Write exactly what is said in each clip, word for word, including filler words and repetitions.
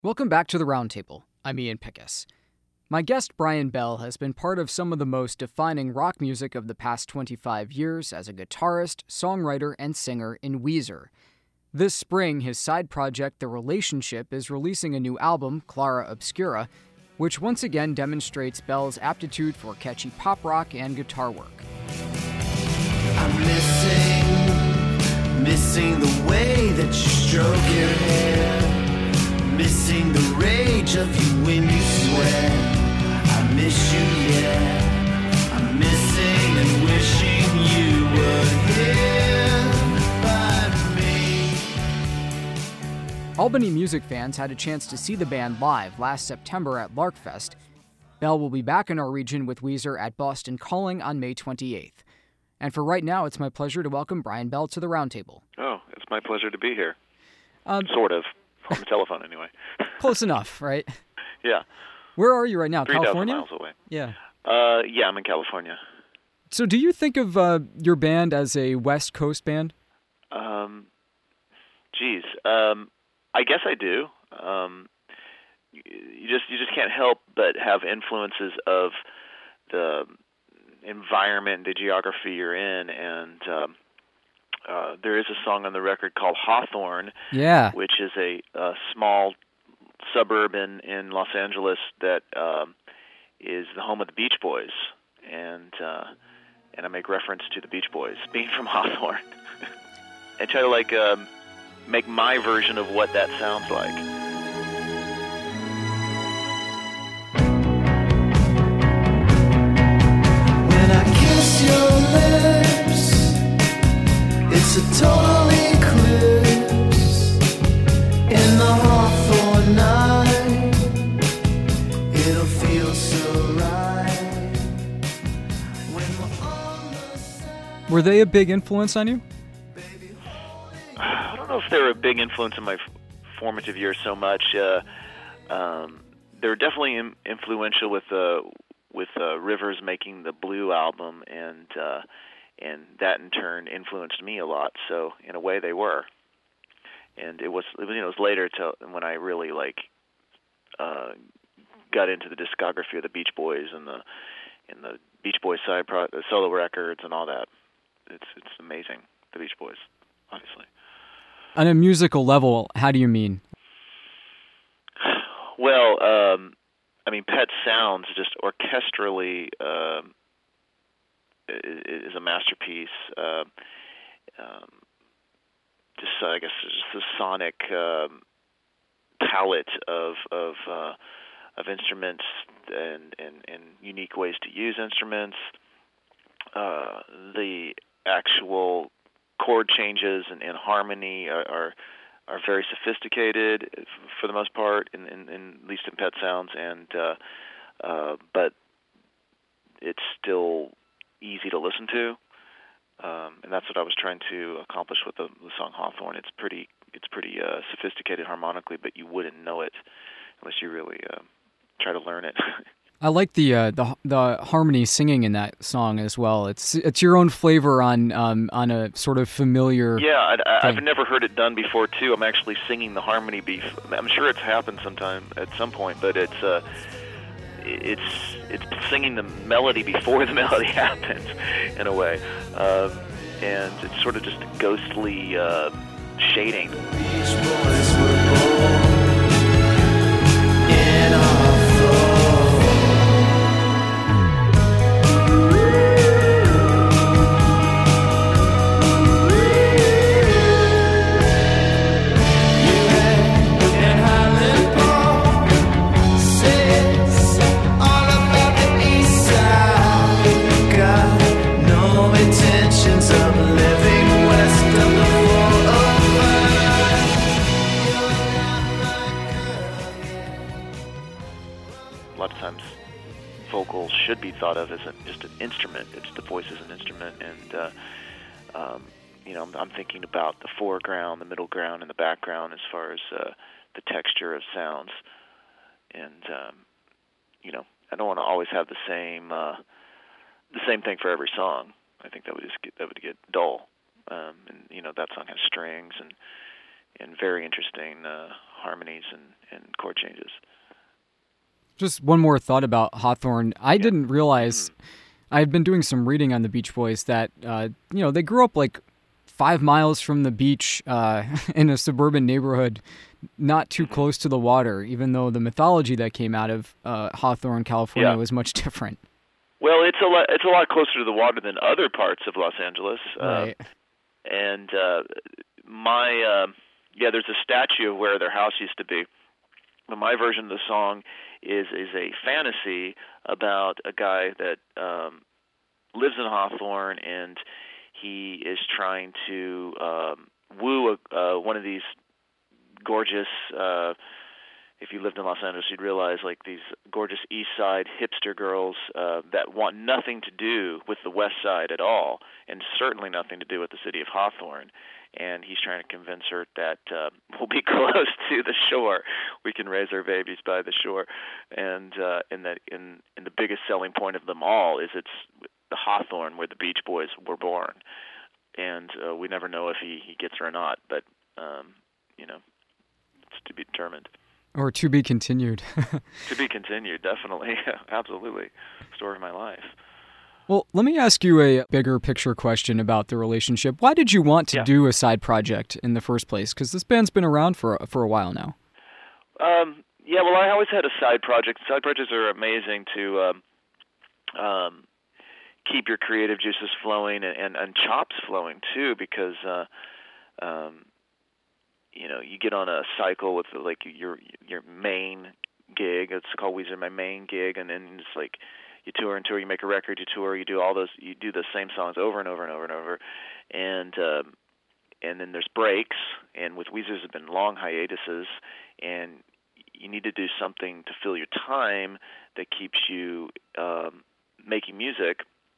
Welcome back to the Roundtable. I'm Ian Pickus. My guest Brian Bell has been part of some of the most defining rock music of the past twenty-five years as a guitarist, songwriter, and singer in Weezer. This spring, his side project, The Relationship, is releasing a new album, Clara Obscura, which once again demonstrates Bell's aptitude for catchy pop rock and guitar work. I'm missing, missing the way that you stroke your hair, missing the rage of you when you swear. I miss you, yeah. I'm missing and wishing you were here by me. Albany music fans had a chance to see the band live last September at Larkfest. Bell will be back in our region with Weezer at Boston Calling on May twenty-eighth. And for right now, it's my pleasure to welcome Brian Bell to the Roundtable. Oh, it's my pleasure to be here. Um, sort of. On the telephone, anyway. Close enough, right? Yeah. Where are you right now? three thousand California? miles away. Yeah. Uh, yeah, I'm in California. So do you think of uh, your band as a West Coast band? Um, geez. Um, I guess I do. Um, you just you just can't help but have influences of the environment, the geography you're in, and um, uh, there is a song on the record called Hawthorne, Yeah. which is a, a small suburb in, in Los Angeles that um, is the home of the Beach Boys, and uh, and I make reference to the Beach Boys being from Hawthorne, and try to like um, make my version of what that sounds like. When I kiss your lips, it's a total eclipse. In the Hawthorne night, it'll feel so right. When we're on the side, Were they a big influence on you? I don't know if they were a big influence in my f- formative years so much. Uh, um, they were definitely in- influential with uh, with uh, Rivers making the Blue album, and uh, and that in turn influenced me a lot. So in a way, they were. And it was, it was you know, it was later to, when I really like uh, got into the discography of the Beach Boys and the and the Beach Boys side pro- the solo records and all that. It's it's amazing, the Beach Boys, obviously. On a musical level, how do you mean? Well, um, I mean, Pet Sounds just orchestrally um, is, is a masterpiece. Uh, um, just, uh, I guess, just the sonic um, palette of of uh, of instruments and, and, and unique ways to use instruments. Uh, the actual chord changes and, and harmony are, are are very sophisticated for the most part, in, in, in at least in Pet Sounds, and uh, uh, but it's still easy to listen to, um, and that's what I was trying to accomplish with the, the song Hawthorne. It's pretty it's pretty uh, sophisticated harmonically, but you wouldn't know it unless you really uh, try to learn it. I like the uh, the the harmony singing in that song as well. It's it's your own flavor on um, on a sort of familiar. Yeah, I, I, I've thing. never heard it done before too. I'm actually singing the harmony beef. I'm sure it's happened sometime at some point, but it's uh, it's it's singing the melody before the melody happens, in a way, uh, and it's sort of just a ghostly uh, shading. Beach Boys were born in our floor. A lot of times vocals should be thought of as a, just an instrument. It's the voice as an instrument, and uh, um, you know, I'm, I'm thinking about the foreground, the middle ground, and the background as far as uh, the texture of sounds. And um, you know, I don't want to always have the same uh, the same thing for every song. I think that would just get, that would get dull. Um, and you know, that song has strings and and very interesting uh, harmonies and, and chord changes. Just one more thought about Hawthorne. I yeah. didn't realize, mm-hmm. I had been doing some reading on the Beach Boys that, uh, you know, they grew up like five miles from the beach uh, in a suburban neighborhood, not too mm-hmm. close to the water, even though the mythology that came out of uh, Hawthorne, California yeah. was much different. Well, it's a lot, it's a lot closer to the water than other parts of Los Angeles. Right. Uh, and uh, my, uh, yeah, there's a statue of where their house used to be. But my version of the song is is a fantasy about a guy that um, lives in Hawthorne, and he is trying to um, woo a, uh, one of these gorgeous, uh, if you lived in Los Angeles, you'd realize, like these gorgeous East Side hipster girls uh, that want nothing to do with the West Side at all, and certainly nothing to do with the city of Hawthorne. And he's trying to convince her that uh, we'll be close to the shore. We can raise our babies by the shore. And uh, and that in and the biggest selling point of them all is it's the Hawthorne where the Beach Boys were born. And uh, we never know if he, he gets her or not, but um, you know, it's to be determined. Or to be continued. To be continued, definitely, absolutely. Story of my life. Well, let me ask you a bigger picture question about the relationship. Why did you want to yeah. do a side project in the first place? Because this band's been around for for a while now. Um, yeah, well, I always had a side project. Side projects are amazing to um, um, keep your creative juices flowing and, and, and chops flowing too, because uh, um, you know you get on a cycle with like your your main gig. It's called Weezer, my main gig, and then it's like. You tour and tour, you make a record, you tour, you do all those, you do the same songs over and over and over and over, and um, and then there's breaks. And with Weezer, there's been long hiatuses, and you need to do something to fill your time that keeps you um, making music.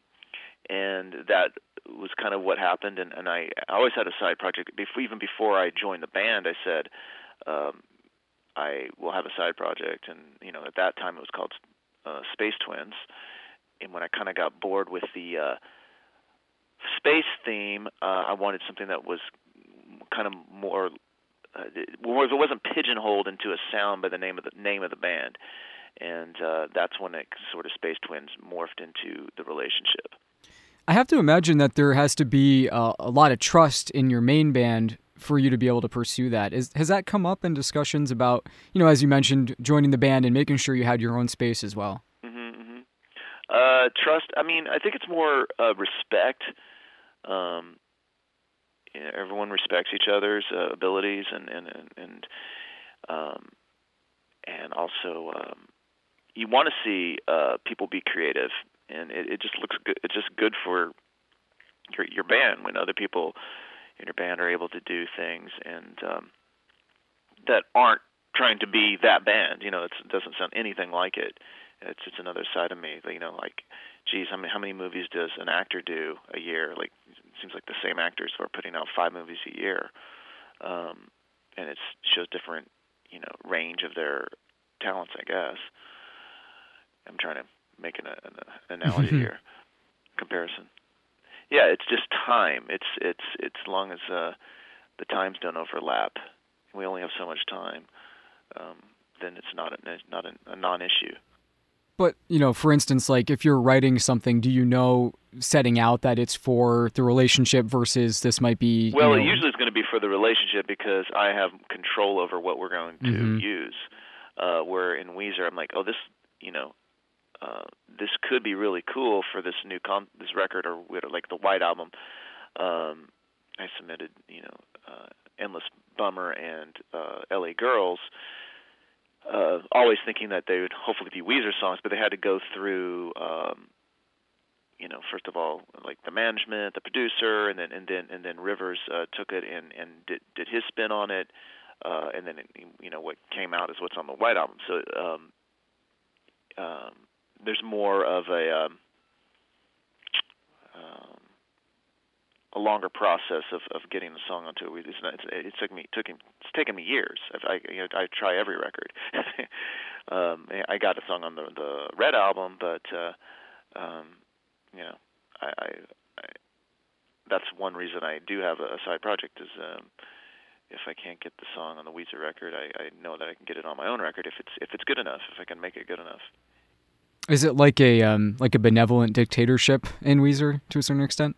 And that was kind of what happened. And, and I, I always had a side project. Before, even before I joined the band, I said um, I will have a side project. And you know, at that time, it was called. Uh, Space Twins, and when I kind of got bored with the uh, space theme, uh, I wanted something that was kind of more, uh, more if it wasn't pigeonholed into a sound by the name of the name of the band, and uh, that's when it sort of Space Twins morphed into the relationship. I have to imagine that there has to be uh, a lot of trust in your main band for you to be able to pursue that. Is, has that come up in discussions about, you know, as you mentioned, joining the band and making sure you had your own space as well? Mm-hmm, mm-hmm. Uh, trust, I mean, I think it's more uh, respect. Um, you know, everyone respects each other's uh, abilities and, and, and, and, um, and also um, you want to see uh, people be creative, and it, it just looks good. It's just good for your, your band when other people in your band are able to do things and um, that aren't trying to be that band. You know, it's, it doesn't sound anything like it. It's it's another side of me. You know, like, geez, how many how many movies does an actor do a year? Like, it seems like the same actors are putting out five movies a year, um, and it shows different, you know, range of their talents, I guess. I'm trying to make an, an analogy here, comparison. Yeah, it's just time. It's it's it's as long as uh, the times don't overlap. We only have so much time. Um, then it's not a, not a, a non-issue. But you know, for instance, like if you're writing something, do you know setting out that it's for the relationship versus this might be? Well, you know... it usually is going to be for the relationship because I have control over what we're going to mm-hmm. use. Uh, where in Weezer, I'm like, oh, this, you know. Uh, this could be really cool for this new con- this record or like the White Album. Um, I submitted, you know, uh, Endless Bummer and uh, L A Girls, uh, always thinking that they would hopefully be Weezer songs, but they had to go through, um, you know, first of all, like the management, the producer, and then and then and then Rivers uh, took it and and did, did his spin on it, uh, and then it, you know what came out is what's on the White Album. So. Um, um, There's more of a um, um, a longer process of, of getting the song onto it. It's not, it's, it took me took him, it's taken me years. I you know, I try every record. um, I got a song on the the Red Album, but uh, um, you know, I, I, I that's one reason I do have a side project is um, if I can't get the song on the Weezer record, I, I know that I can get it on my own record if it's if it's good enough, if I can make it good enough. Is it like a um, like a benevolent dictatorship in Weezer to a certain extent?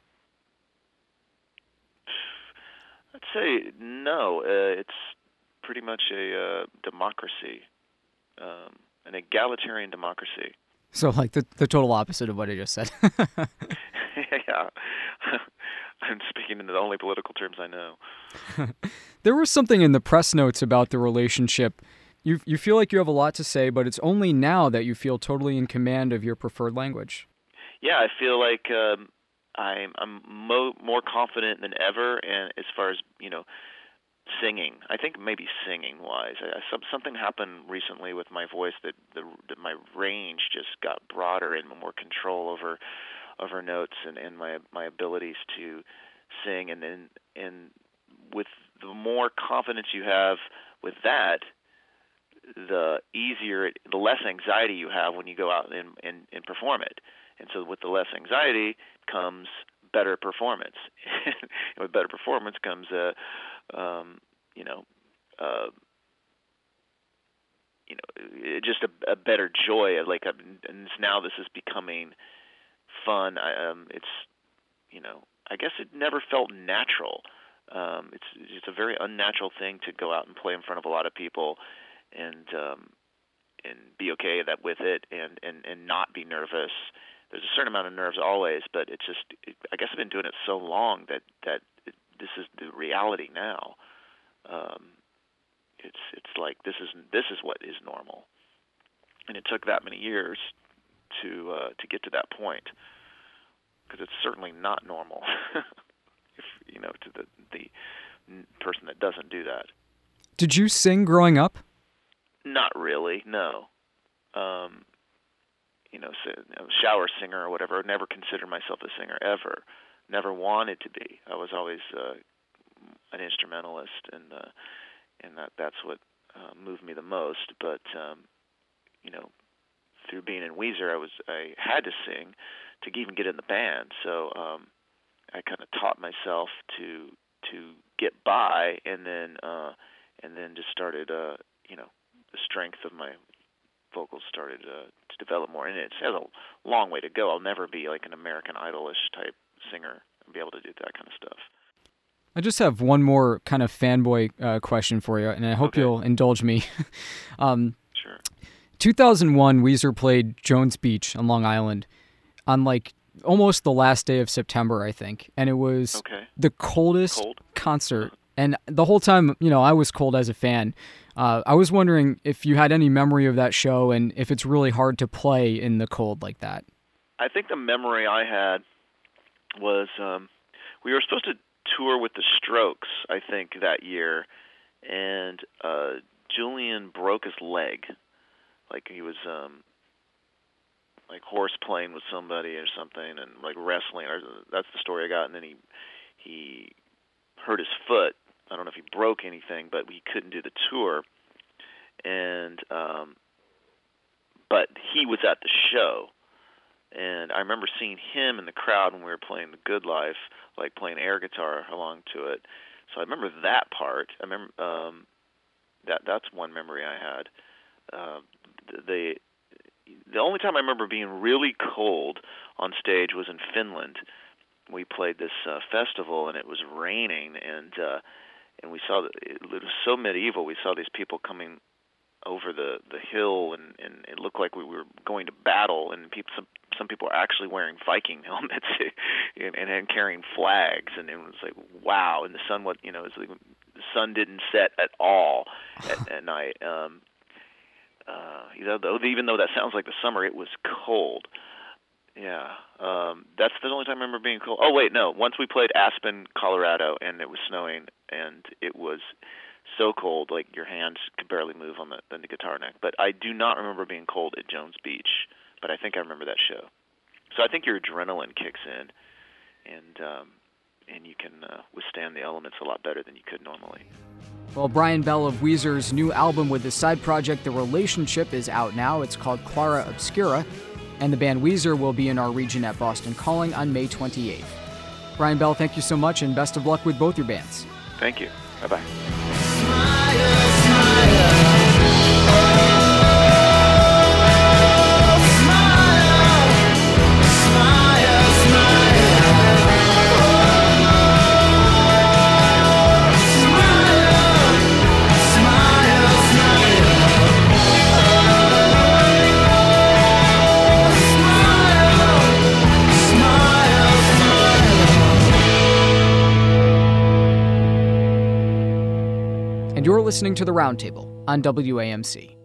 I'd say no. Uh, it's pretty much a uh, democracy, um, an egalitarian democracy. So like the the total opposite of what I just said. Yeah. I'm speaking in the only political terms I know. There was something in the press notes about the relationship. You you feel like you have a lot to say, but it's only now that you feel totally in command of your preferred language. Yeah, I feel like um, I'm I'm mo- more confident than ever, and as far as you know, singing. I think maybe singing wise, I, some, something happened recently with my voice that the that my range just got broader and more control over over notes and, and my my abilities to sing, and then and with the more confidence you have with that, the easier, it, the less anxiety you have when you go out and, and, and perform it. And so with the less anxiety comes better performance. And with better performance comes a, um, you know, uh, you know, just a, a better joy. Like, a, and now this is becoming fun. I, um, it's, you know, I guess it never felt natural. Um, it's it's a very unnatural thing to go out and play in front of a lot of people, and um, and be okay that with it, and, and, and not be nervous. There's a certain amount of nerves always, but it's just it, I guess I've been doing it so long that that it, this is the reality now. Um, it's it's like this is this is what is normal, and it took that many years to uh, to get to that point, because it's certainly not normal. If you know, to the the person that doesn't do that. Did you sing growing up? Not really, no. Um, you know, so, you know, shower singer or whatever. I never considered myself a singer ever. Never wanted to be. I was always uh, an instrumentalist, and uh, and that that's what uh, moved me the most. But um, you know, through being in Weezer, I was I had to sing to even get in the band. So um, I kind of taught myself to to get by, and then uh, and then just started, uh, you know, the strength of my vocals started uh, to develop more. And it has a long way to go. I'll never be like an American Idol-ish type singer and be able to do that kind of stuff. I just have one more kind of fanboy uh, question for you, and I hope Okay. you'll indulge me. um, Sure. two thousand one, Weezer played Jones Beach on Long Island on like almost the last day of September, I think. And it was Okay. the coldest Cold? concert. And the whole time, you know, I was cold as a fan. Uh, I was wondering if you had any memory of that show and if it's really hard to play in the cold like that. I think the memory I had was um, we were supposed to tour with the Strokes, I think, that year, and uh, Julian broke his leg. Like he was um, like horse playing with somebody or something, and like wrestling. Or that's the story I got. And then he he hurt his foot. I don't know if he broke anything, but he couldn't do the tour. And um, but he was at the show. And I remember seeing him in the crowd when we were playing The Good Life, like playing air guitar along to it. So I remember that part. I remember um, that. That's one memory I had. Uh, the the only time I remember being really cold on stage was in Finland. We played this uh, festival, and it was raining, and uh, and we saw that it was so medieval. We saw these people coming over the, the hill, and, and it looked like we were going to battle, and people, some some people are actually wearing Viking helmets and, and, and carrying flags, and it was like, wow. And the sun, what you know, it was like, the sun didn't set at all at, at night. Um, uh, you know, though, even though that sounds like the summer, it was cold. Yeah, um, that's the only time I remember being cold. Oh wait, no. Once we played Aspen, Colorado, and it was snowing, and it was so cold, like your hands could barely move on the, the guitar neck. But I do not remember being cold at Jones Beach, but I think I remember that show. So I think your adrenaline kicks in, and um, and you can uh, withstand the elements a lot better than you could normally. Well, Brian Bell of Weezer's new album with his side project, The Relationship, is out now. It's called Clara Obscura, and the band Weezer will be in our region at Boston Calling on May twenty-eighth. Brian Bell, thank you so much, and best of luck with both your bands. Thank you. Bye-bye. You're listening to The Roundtable on W A M C.